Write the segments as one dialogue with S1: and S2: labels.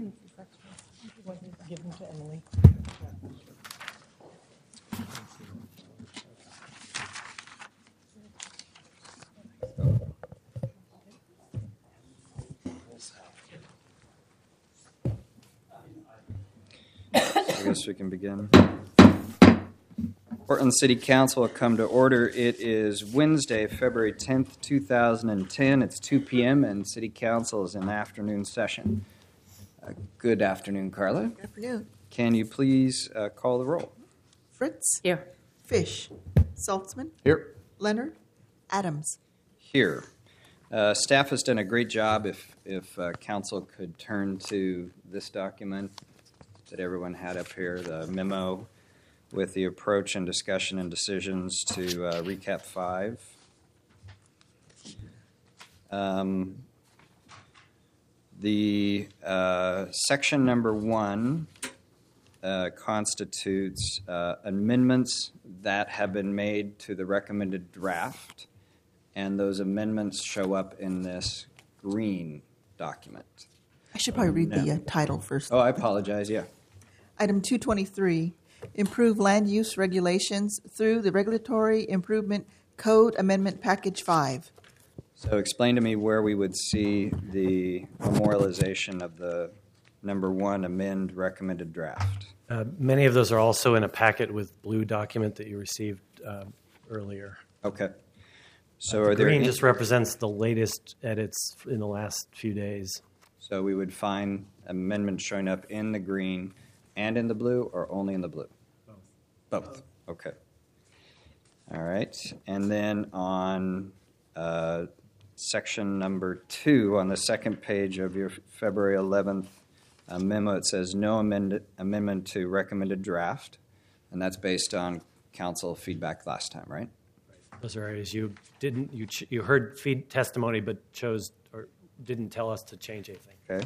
S1: Give them to Emily.
S2: I guess we can begin. Portland City Council will come to order. It is Wednesday, February 10th, 2010. It's 2 p.m. and City Council is in afternoon session. Good afternoon, Carla.
S3: Good afternoon.
S2: Can you please call the roll?
S3: Fritz?
S1: Here.
S3: Fish? Saltzman?
S4: Here.
S3: Leonard? Adams?
S2: Here. Staff has done a great job. If council could turn to this document that everyone had up here, the memo with the approach and discussion and decisions to recap 5. The section number 1 constitutes amendments that have been made to the recommended draft, and those amendments show up in this green document.
S3: I should probably read the title first.
S2: Oh, I apologize, yeah.
S3: Item 223, improve land use regulations through the Regulatory Improvement Code Amendment Package 5.
S2: So explain to me where we would see the memorialization of the number 1 amend recommended draft.
S4: Many of those are also in a packet with blue document that you received earlier.
S2: Okay. So
S4: The
S2: are there
S4: green
S2: any,
S4: just represents the latest edits in the last few days.
S2: so we would find amendments showing up in the green and in the blue, or only in the blue? Both. Okay. All right. And then on section number 2, on the second page of your February 11th memo, it says no amendment to recommended draft, and that's based on council feedback last time, right?
S4: Those are areas you didn't you heard feed testimony but chose or didn't tell us to change anything.
S2: Okay.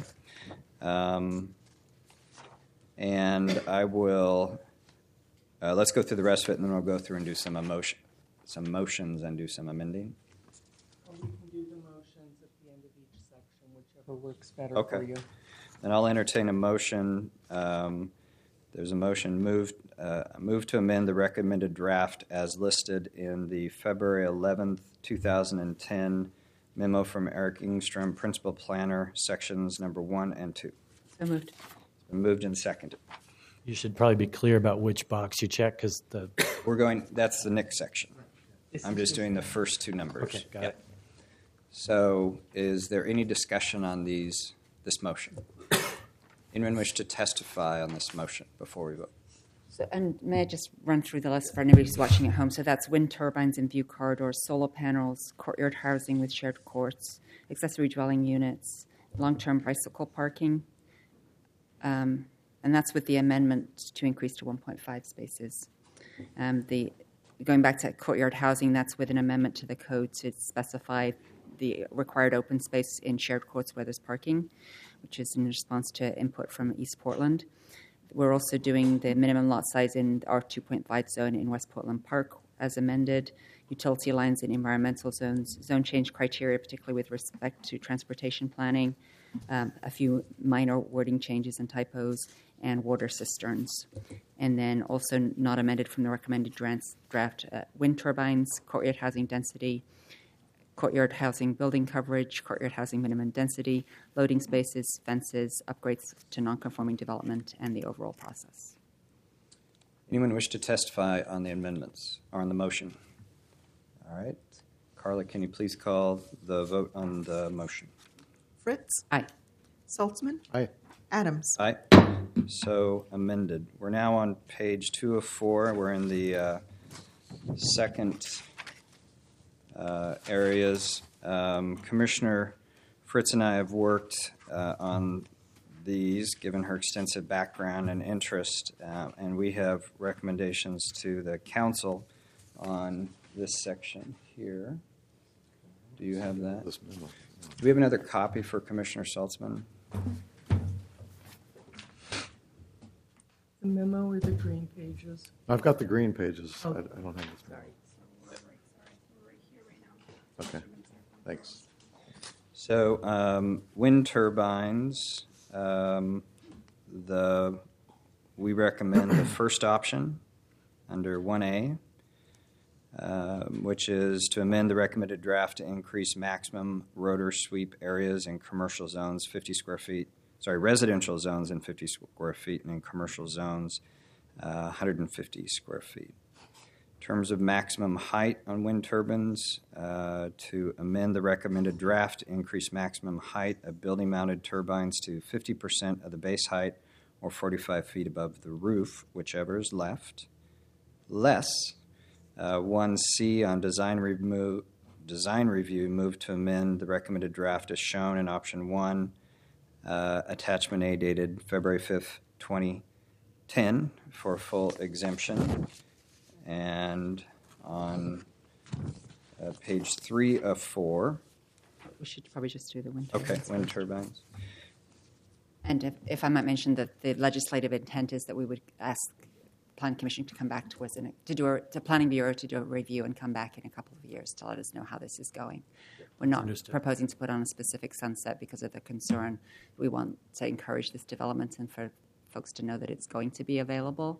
S2: And I will. Let's go through the rest of it, and then we'll go through and do some motions, and do some amending.
S1: Or we can do the motions at the end of each section, whichever works better
S2: Okay.
S1: for you.
S2: Then I'll entertain a motion. There's a motion move to amend the recommended draft as listed in the February 11th, 2010 memo from Eric Ingstrom, Principal Planner, sections number 1 and 2.
S5: So moved.
S2: It's been moved and seconded.
S4: You should probably be clear about which box you check because
S2: That's the next section. I'm just doing the first 2 numbers.
S4: Okay, got it.
S2: So is there any discussion on this motion? Anyone wish to testify on this motion before we vote?
S5: So, and may I just run through the list for anybody who's watching at home? So that's wind turbines in view corridors, solar panels, courtyard housing with shared courts, accessory dwelling units, long-term bicycle parking, and that's with the amendment to increase to 1.5 spaces. Going back to courtyard housing, that's with an amendment to the code to specify the required open space in shared courts where there's parking, which is in response to input from East Portland. We're also doing the minimum lot size in our 2.5 zone in West Portland Park as amended, utility lines in environmental zones, zone change criteria, particularly with respect to transportation planning, a few minor wording changes and typos, and water cisterns. And then also not amended from the recommended draft, wind turbines, courtyard housing density, courtyard housing building coverage, courtyard housing minimum density, loading spaces, fences, upgrades to non-conforming development, and the overall process.
S2: Anyone wish to testify on the amendments or on the motion? All right. Carla, can you please call the vote on the motion?
S3: Fritz?
S5: Aye.
S3: Saltzman?
S4: Aye.
S3: Adams?
S2: Aye. So amended. We're now on page 2 of 4. We're in the second areas. Commissioner Fritz and I have worked on these, given her extensive background and interest, and we have recommendations to the council on this section here. Do you have that? Do we have another copy for Commissioner Saltzman?
S1: The memo or the green pages?
S6: I've got the green pages.
S1: Oh.
S6: I don't have this. Okay, thanks.
S2: So wind turbines, we recommend the first option under 1A, which is to amend the recommended draft to increase maximum rotor sweep areas in commercial zones 50 square feet, residential zones in 50 square feet, and in commercial zones 150 square feet. In terms of maximum height on wind turbines, to amend the recommended draft to increase maximum height of building-mounted turbines to 50% of the base height or 45 feet above the roof, whichever is left. Less, 1C on design review, move to amend the recommended draft as shown in option 1, attachment A dated February 5th, 2010 for full exemption. And on page 3 of 4.
S5: We should probably just do the wind
S2: Okay,
S5: turbines.
S2: wind turbines.
S5: And if I might mention that the legislative intent is that we would ask Planning Commission to come back to us to Planning Bureau to do a review and come back in a couple of years to let us know how this is going. We're not
S4: Understood.
S5: proposing to put on a specific sunset because of the concern. We want to encourage this development and for folks to know that it's going to be available.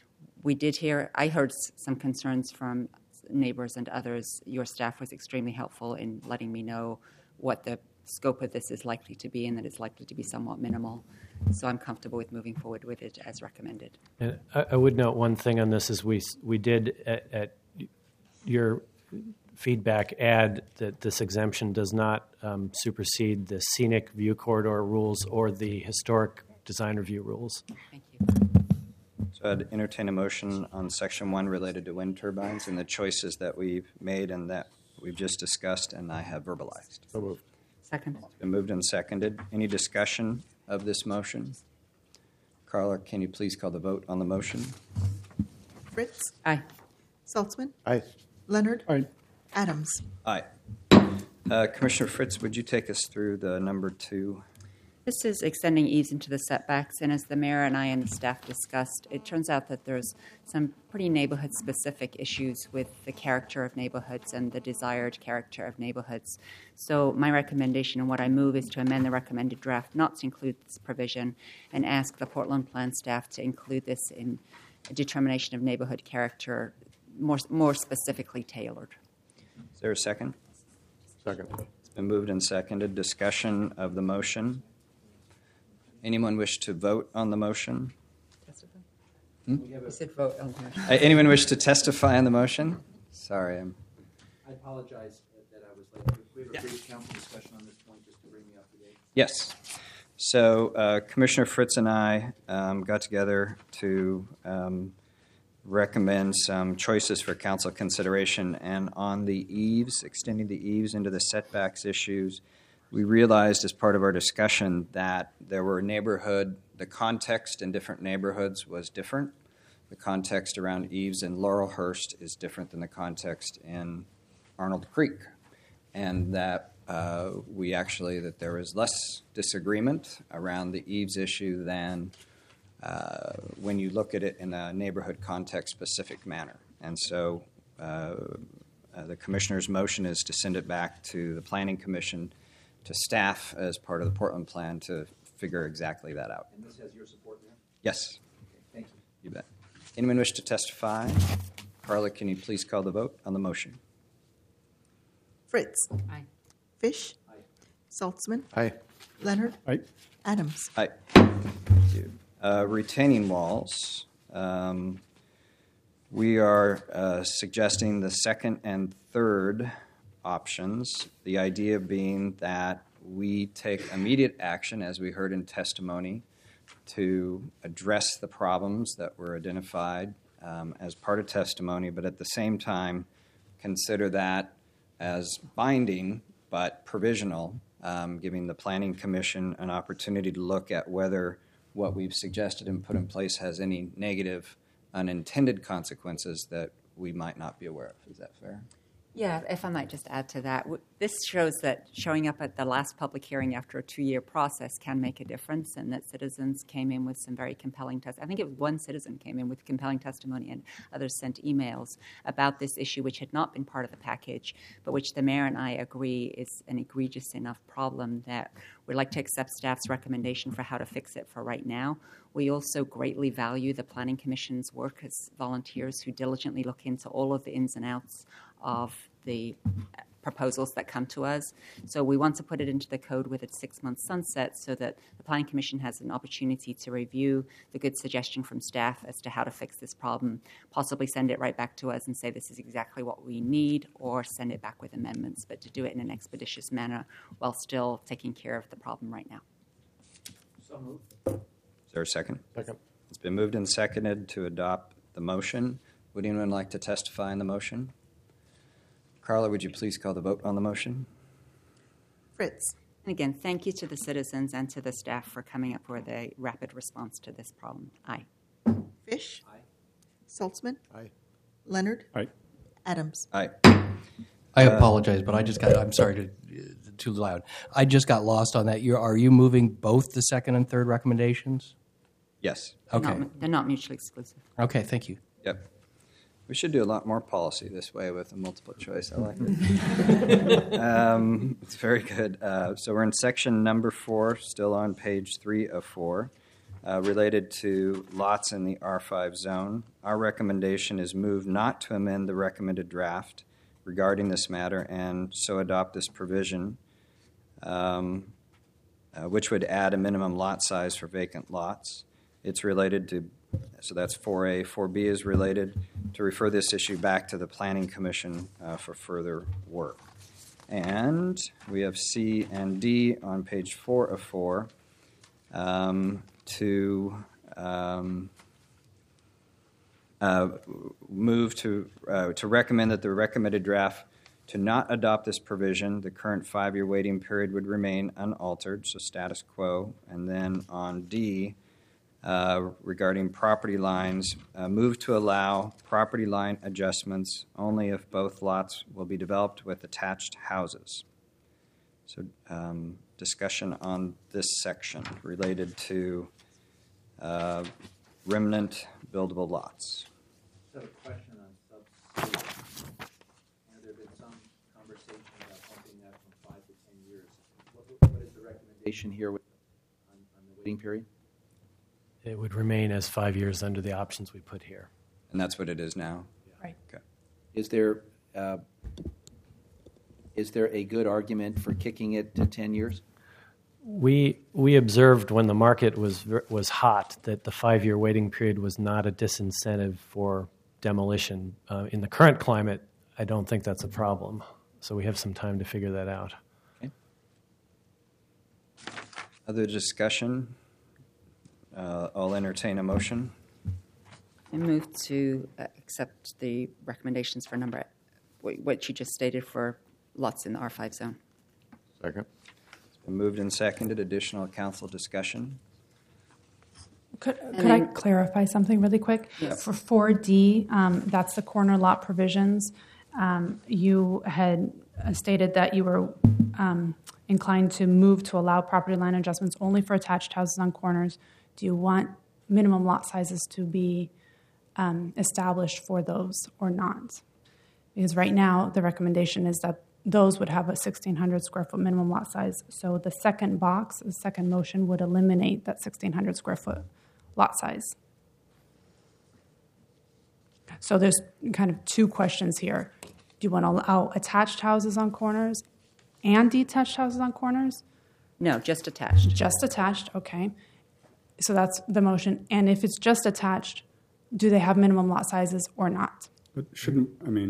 S5: I heard some concerns from neighbors and others. Your staff was extremely helpful in letting me know what the scope of this is likely to be and that it's likely to be somewhat minimal. So I'm comfortable with moving forward with it as recommended.
S4: And I would note one thing on this is we did at your feedback add that this exemption does not supersede the scenic view corridor rules or the historic design review rules.
S5: Thank you.
S2: So I'd entertain a motion on section 1 related to wind turbines and the choices that we've made and that we've just discussed and I have verbalized.
S6: So moved.
S5: Second.
S2: It's been moved and seconded. Any discussion of this motion? Carla, can you please call the vote on the motion?
S3: Fritz,
S5: Aye.
S3: Saltzman,
S6: Aye.
S3: Leonard,
S6: Aye.
S3: Adams.
S2: Aye. Commissioner Fritz, would you take us through the number 2?
S5: This is extending eaves into the setbacks, and as the mayor and I and the staff discussed, it turns out that there's some pretty neighborhood-specific issues with the character of neighborhoods and the desired character of neighborhoods. So my recommendation and what I move is to amend the recommended draft not to include this provision and ask the Portland Plan staff to include this in a determination of neighborhood character more specifically tailored.
S2: Is there a second?
S6: Second.
S2: It's been moved and seconded. Discussion of the motion. Anyone wish to vote on the motion?
S5: You said vote on the motion.
S2: Anyone wish to testify on the motion? Sorry,
S7: I apologize that I was late. We have a brief council discussion on this point just to bring me up to date.
S2: Yes. So Commissioner Fritz and I got together to recommend some choices for council consideration. And on the eaves, extending the eaves into the setbacks issues, we realized as part of our discussion that there were the context in different neighborhoods was different. The context around eaves in Laurelhurst is different than the context in Arnold Creek. And that that there was less disagreement around the eaves issue than when you look at it in a neighborhood context-specific manner. And so the commissioner's motion is to send it back to the Planning Commission to staff as part of the Portland Plan to figure exactly that out.
S7: And this has your support, Mayor?
S2: Yes,
S7: Okay, thank you.
S2: you bet. Anyone wish to testify? Carla, can you please call the vote on the motion?
S3: Fritz,
S5: Aye.
S3: Fish,
S7: Aye.
S3: Saltzman,
S6: Aye.
S3: Leonard,
S6: Aye.
S3: Adams.
S2: Aye. Thank you. Retaining walls. We are suggesting the second and third options, the idea being that we take immediate action, as we heard in testimony, to address the problems that were identified as part of testimony, but at the same time consider that as binding but provisional, giving the Planning Commission an opportunity to look at whether what we've suggested and put in place has any negative unintended consequences that we might not be aware of. Is that fair?
S5: Yeah, if I might just add to that, this shows that showing up at the last public hearing after a 2-year process can make a difference, and that citizens came in with some very compelling I think it was one citizen came in with compelling testimony, and others sent emails about this issue, which had not been part of the package, but which the mayor and I agree is an egregious enough problem that we'd like to accept staff's recommendation for how to fix it for right now. We also greatly value the Planning Commission's work as volunteers who diligently look into all of the ins and outs of the proposals that come to us. So we want to put it into the code with its 6-month sunset so that the Planning Commission has an opportunity to review the good suggestion from staff as to how to fix this problem, possibly send it right back to us and say this is exactly what we need, or send it back with amendments, but to do it in an expeditious manner while still taking care of the problem right now.
S7: So moved.
S2: Is there a second?
S4: Second.
S2: It's been moved and seconded to adopt the motion. Would anyone like to testify in the motion? Carla, would you please call the vote on the motion?
S3: Fritz.
S5: And again, thank you to the citizens and to the staff for coming up with a rapid response to this problem. Aye.
S3: Fish.
S7: Aye.
S3: Saltzman.
S6: Aye.
S3: Leonard.
S8: Aye.
S3: Adams.
S2: Aye.
S9: I apologize, but I just got, I'm sorry to, too loud. I just got lost on that. Are you moving both the second and third recommendations?
S2: Yes.
S9: Okay.
S5: They're not mutually exclusive.
S9: Okay, thank you.
S2: Yep. We should do a lot more policy this way with a multiple choice. I like it. It's very good. So we're in section number 4, still on page 3 of 4, related to lots in the R5 zone. Our recommendation is move not to amend the recommended draft regarding this matter and so adopt this provision, which would add a minimum lot size for vacant lots. It's related to, so that's 4A. 4B is related to refer this issue back to the Planning Commission for further work. And we have C and D on page 4 of 4 to move to recommend that the recommended draft to not adopt this provision. The current 5-year waiting period would remain unaltered, so status quo. And then on D, regarding property lines, move to allow property line adjustments only if both lots will be developed with attached houses. So discussion on this section related to remnant buildable lots.
S7: So a question on sub-C. There been some conversation about bumping that from 5 to 10 years. What is the recommendation here on the waiting period?
S4: It would remain as 5 years under the options we put here.
S2: And that's what it is now?
S3: Right.
S2: Okay.
S7: Is there a good argument for kicking it to 10 years?
S4: We observed when the market was hot that the 5-year waiting period was not a disincentive for demolition. In the current climate, I don't think that's a problem. So we have some time to figure that out.
S7: Okay.
S2: Other discussion? I'll entertain a motion.
S5: I move to accept the recommendations for what you just stated for lots in the R5 zone.
S6: Second.
S2: It's been moved and seconded. Additional council discussion?
S10: Could I clarify something really quick?
S5: Yes.
S10: For 4D, that's the corner lot provisions. You had stated that you were inclined to move to allow property line adjustments only for attached houses on corners. Do you want minimum lot sizes to be established for those or not? Because right now the recommendation is that those would have a 1,600 square foot minimum lot size. So the second box, the second motion would eliminate that 1,600 square foot lot size. So there's kind of two questions here. Do you want to allow attached houses on corners and detached houses on corners?
S5: No, just attached.
S10: Just attached, okay. So that's the motion. And if it's just attached, do they have minimum lot sizes or not?
S8: But shouldn't,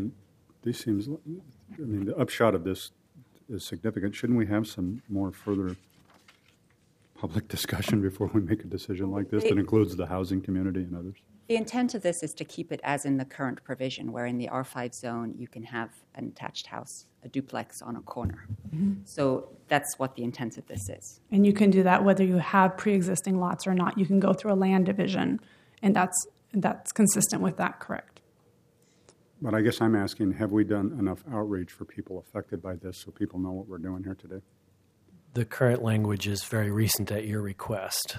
S8: the upshot of this is significant. Shouldn't we have some more further public discussion before we make a decision like this that includes the housing community and others?
S5: The intent of this is to keep it as in the current provision, where in the R5 zone you can have an attached house, a duplex on a corner. Mm-hmm. So that's what the intent of this is.
S10: And you can do that whether you have pre-existing lots or not. You can go through a land division, and that's consistent with that, correct?
S8: But I guess I'm asking, have we done enough outreach for people affected by this so people know what we're doing here today?
S4: The current language is very recent at your request.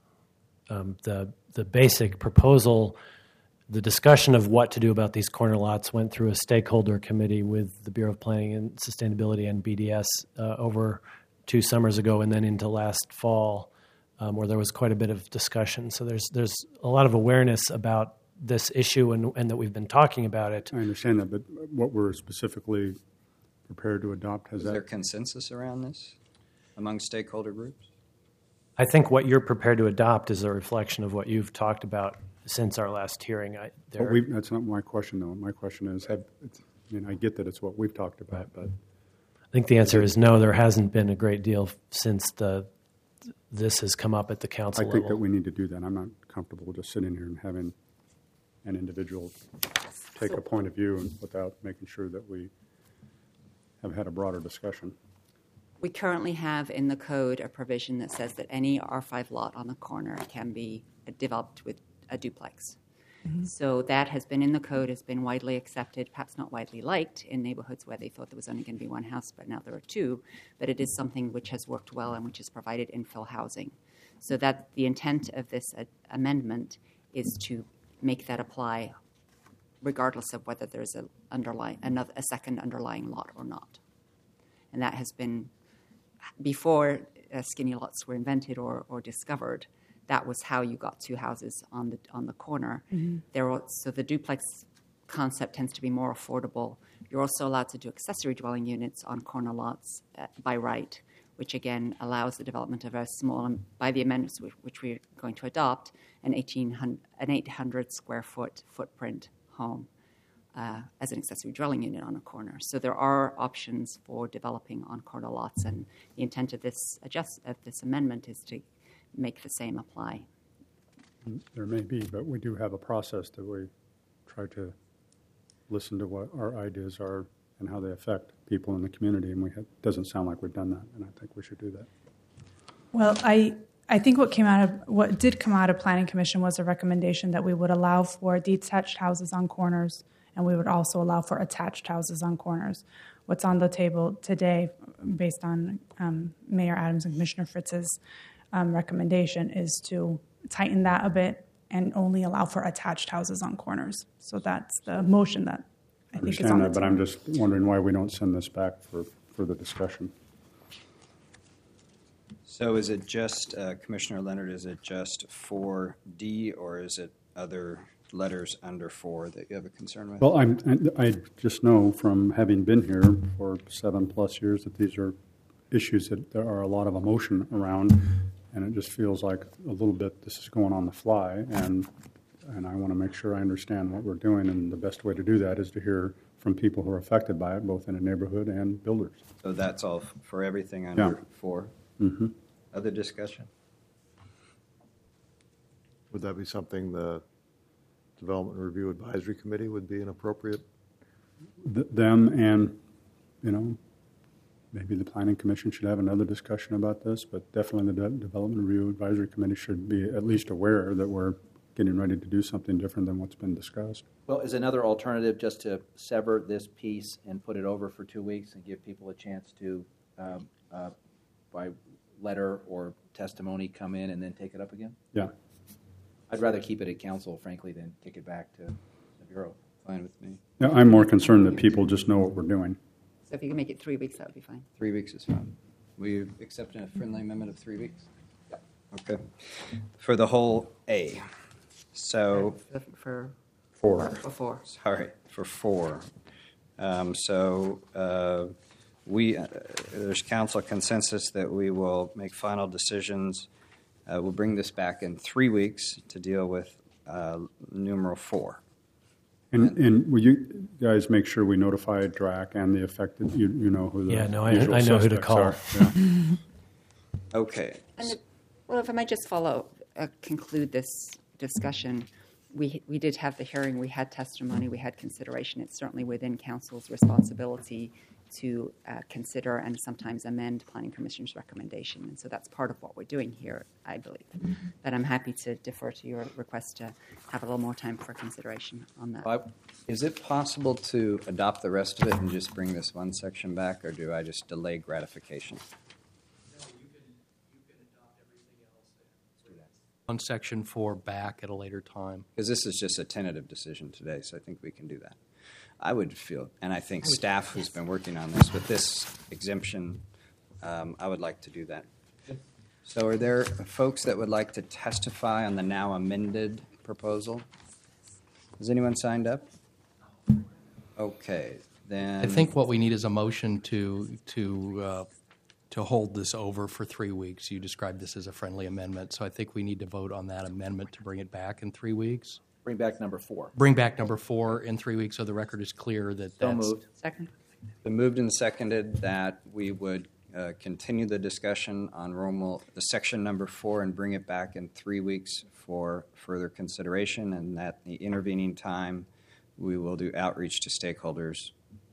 S4: The basic proposal, the discussion of what to do about these corner lots went through a stakeholder committee with the Bureau of Planning and Sustainability and BDS over 2 summers ago, and then into last fall, where there was quite a bit of discussion. So there's a lot of awareness about this issue and that we've been talking about it.
S8: I understand that, but what we're specifically prepared to adopt,
S2: Is there consensus around this among stakeholder groups?
S4: I think what you're prepared to adopt is a reflection of what you've talked about since our last hearing.
S8: That's not my question, though. My question is, I get that it's what we've talked about, but
S4: I think the answer is no. There hasn't been a great deal since this has come up at the council
S8: I think
S4: level.
S8: that we need to do that. I'm not comfortable just sitting here and having an individual take a point of view without making sure that we have had a broader discussion.
S5: We currently have in the code a provision that says that any R5 lot on the corner can be developed with a duplex. So that has been in the code, has been widely accepted, perhaps not widely liked in neighborhoods where they thought there was only going to be one house, but now there are 2. But it is something which has worked well and which has provided infill housing. So that the intent of this amendment is to make that apply regardless of whether there's a second underlying lot or not. And that has been, before skinny lots were invented or discovered, that was how you got 2 houses on the corner. So the duplex concept tends to be more affordable. You're also allowed to do accessory dwelling units on corner lots by right, which again allows the development of a small, by the amendments which we're going to adopt, an 800 square foot footprint home as an accessory dwelling unit on a corner. So there are options for developing on corner lots, and the intent of this amendment is to make the same apply.
S8: There may be, but we do have a process that we try to listen to what our ideas are and how they affect people in the community, and it doesn't sound like we've done that, and I think we should do that.
S10: Well, I think what did come out of Planning Commission was a recommendation that we would allow for detached houses on corners, and we would also allow for attached houses on corners. What's on the table today, based on Mayor Adams and Commissioner Fritz's recommendation, is to tighten that a bit and only allow for attached houses on corners. So that's the motion that I think is on the table.
S8: But I'm just wondering why we don't send this back for further discussion.
S2: So is it just, Commissioner Leonard, is it just 4D, or is it other letters under 4 that you have a concern with?
S8: Well, I just know from having been here for 7+ years that these are issues that there are a lot of emotion around, and it just feels like a little bit this is going on the fly, and I want to make sure I understand what we're doing, and the best way to do that is to hear from people who are affected by it, both in a neighborhood and builders.
S2: So that's all for everything under 4?
S8: Mm-hmm.
S2: Other discussion?
S6: Would that be something the Development Review Advisory Committee would be an appropriate?
S8: Them and, maybe the Planning Commission should have another discussion about this, but definitely the Development Review Advisory Committee should be at least aware that we're getting ready to do something different than what's been discussed.
S7: Well, is another alternative just to sever this piece and put it over for 2 weeks and give people a chance to, by letter or testimony, come in and then take it up again?
S8: Yeah.
S7: I'd rather keep it at council, frankly, than kick it back to the Bureau.
S2: Fine with me.
S8: Yeah, I'm more concerned that people just know what we're doing.
S5: So if you can make it 3 weeks, that would be fine.
S2: 3 weeks is fine. Will you accept a friendly amendment of 3 weeks?
S5: Yeah.
S2: Okay. For the whole A. So
S5: For
S8: 4.
S5: before.
S2: Sorry, for 4. There's council consensus that we will make final decisions. We'll bring this back in 3 weeks to deal with numeral 4.
S8: And will you guys make sure we notify DRAC and the affected, you know who the
S4: I know
S8: usual
S4: who to
S8: suspects
S4: call.
S8: are. Yeah.
S2: Okay.
S5: Well, if I might just conclude this discussion, we did have the hearing, we had testimony, we had consideration. It's certainly within council's responsibility to consider and sometimes amend Planning Commission's recommendation. And so that's part of what we're doing here, I believe. But I'm happy to defer to your request to have a little more time for consideration on that.
S2: Is it possible to adopt the rest of it and just bring this one section back, or do I just delay gratification?
S9: On section 4 back at a later time.
S2: Because this is just a tentative decision today, so I think we can do that. I would feel, and I think staff who's been working on this with this exemption, I would like to do that. So are there folks that would like to testify on the now amended proposal? Has anyone signed up? Okay, then.
S9: I think what we need is a motion to hold this over for 3 weeks. You described this as a friendly amendment, so I think we need to vote on that amendment to bring it back in 3 weeks.
S7: Bring back number 4.
S9: Bring back number 4 in 3 weeks, so the record is clear that
S7: So
S9: that's
S7: moved.
S5: Second.
S2: Been moved and seconded that we would continue the discussion on the section number 4 and bring it back in 3 weeks for further consideration, and that the intervening time we will do outreach to stakeholders.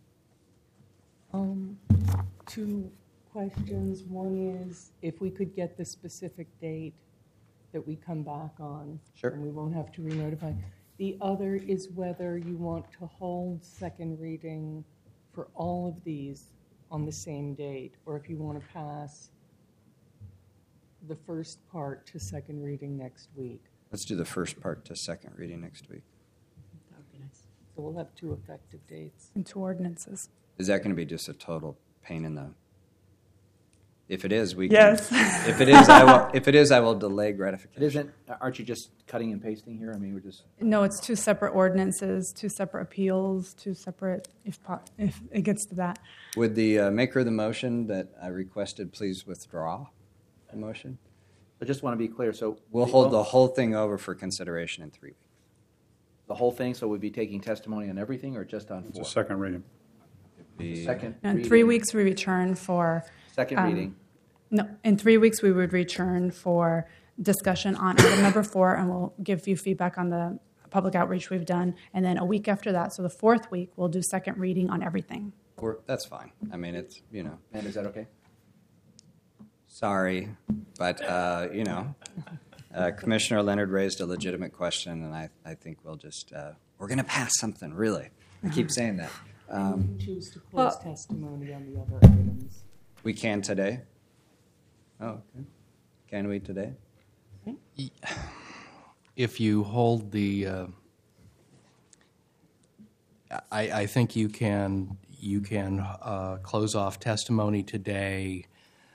S1: 2 questions. One is if we could get the specific date that we come back on.
S2: Sure.
S1: And we won't have to re-notify. The other is whether you want to hold second reading for all of these on the same date, or if you want to pass the first part to second reading next week.
S2: Let's do the first part to second reading next week.
S5: That would be nice.
S1: So we'll have 2 effective dates.
S10: And 2 ordinances.
S2: Is that going to be just a total pain in the? If it is, we
S10: Yes.
S2: can. If it is, I will. If it is, I will delay gratification.
S7: It isn't, aren't you just cutting and pasting here? I mean, we're just.
S10: No, it's 2 separate ordinances, 2 separate appeals, 2 separate, if it gets to that.
S2: Would the maker of the motion that I requested please withdraw the motion?
S7: I just want to be clear. So
S2: We'll hold the whole thing over for consideration in 3 weeks.
S7: the whole thing. So we'd be taking testimony on everything, or just on
S8: It's
S7: 4?
S8: a second reading.
S7: Second.
S10: In
S7: reading.
S10: 3 weeks, we return for.
S7: Second reading.
S10: No, in 3 weeks, we would return for discussion on item number 4, and we'll give you feedback on the public outreach we've done. And then a week after that, so the 4th week, we'll do second reading on everything.
S2: That's fine. I mean, it's,
S7: And is that okay?
S2: sorry, but, Commissioner Leonard raised a legitimate question, and I think we'll just, we're going to pass something, really. I keep saying that.
S1: And you can choose to close testimony on the other items.
S2: We can today? Oh, okay. Can we today?
S9: if you hold the, I think you can close off testimony today.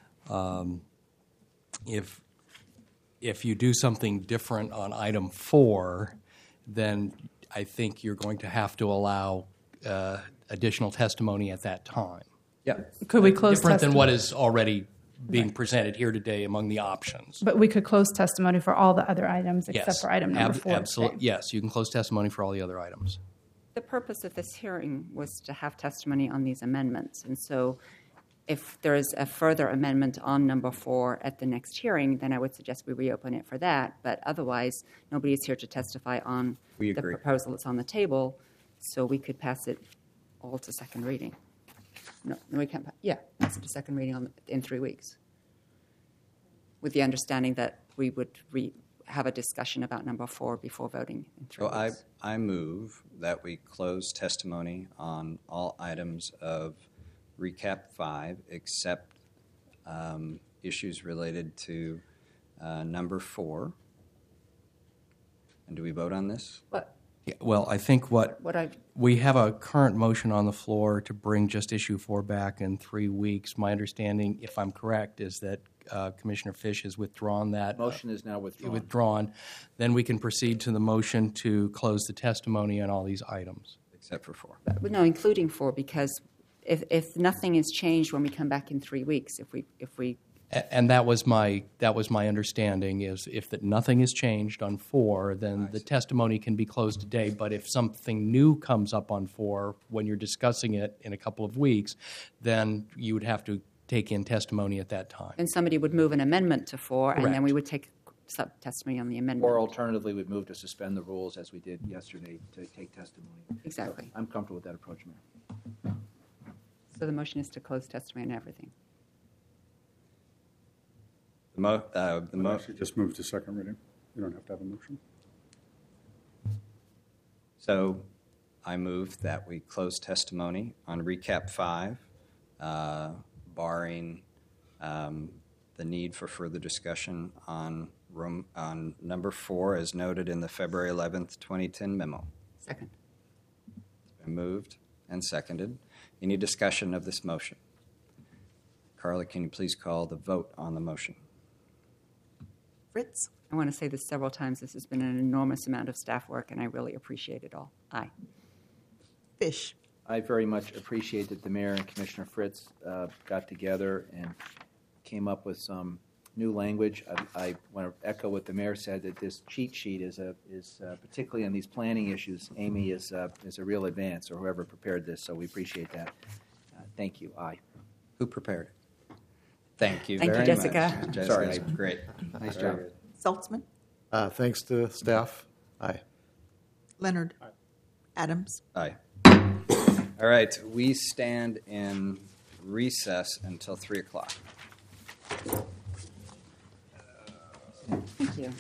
S9: If you do something different on item 4, then I think you're going to have to allow additional testimony at that time.
S2: Yeah.
S10: Could we close
S9: Different than
S10: testimony?
S9: what is already being presented here today among the options.
S10: But we could close testimony for all the other items except for item number 4.
S9: Absolutely. Yes, you can close testimony for all the other items.
S5: The purpose of this hearing was to have testimony on these amendments. And so if there is a further amendment on number 4 at the next hearing, then I would suggest we reopen it for that. But otherwise, nobody is here to testify on
S2: We
S5: the
S2: agree.
S5: proposal that's on the table, so we could pass it all to second reading. No, we can't. Pass it to second reading in 3 weeks, with the understanding that we would have a discussion about number 4 before voting in 3
S2: So
S5: weeks.
S2: I move that we close testimony on all items of Recap 5 except issues related to number 4. And do we vote on this?
S5: But
S9: Yeah, well, I think we have a current motion on the floor to bring just issue 4 back in 3 weeks. My understanding, if I'm correct, is that Commissioner Fish has withdrawn that.
S7: Motion is now withdrawn.
S9: Withdrawn. Then we can proceed to the motion to close the testimony on all these items.
S2: Except for 4.
S5: No, including 4, because if nothing is changed when we come back in 3 weeks, if we
S9: And that was my understanding, is if that nothing has changed on 4, then the testimony can be closed today. But if something new comes up on 4 when you're discussing it in a couple of weeks, then you would have to take in testimony at that time.
S5: then somebody would move an amendment to 4, and then
S9: Correct.
S5: we would take testimony on the amendment.
S7: Or alternatively, we'd move to suspend the rules as we did yesterday to take testimony.
S5: Exactly.
S7: I'm comfortable with that approach, Mayor.
S5: So the motion is to close testimony and everything.
S8: Actually, just move to second reading. You don't have to have a motion.
S2: So I move that we close testimony on recap 5, barring the need for further discussion on number 4 as noted in the February 11th, 2010 memo.
S5: Second.
S2: It's been moved and seconded. Any discussion of this motion? Carla, can you please call the vote on the motion?
S3: Fritz?
S5: I want to say this several times. This has been an enormous amount of staff work, and I really appreciate it all. Aye.
S3: Fish?
S7: I very much appreciate that the mayor and Commissioner Fritz got together and came up with some new language. I want to echo what the mayor said, that this cheat sheet is particularly on these planning issues. Amy is a real advance, or whoever prepared this, so we appreciate that. Thank you. Aye.
S2: Who prepared it? Thank you
S5: Thank you,
S2: very
S5: Jessica.
S2: much. Jessica,
S7: Sorry.
S2: that's great.
S7: Nice
S2: Very
S7: job.
S2: good.
S3: Saltzman?
S6: Thanks to staff. Aye.
S3: Leonard? Adams?
S2: Aye. All right, we stand in recess until 3 o'clock.
S5: Thank you.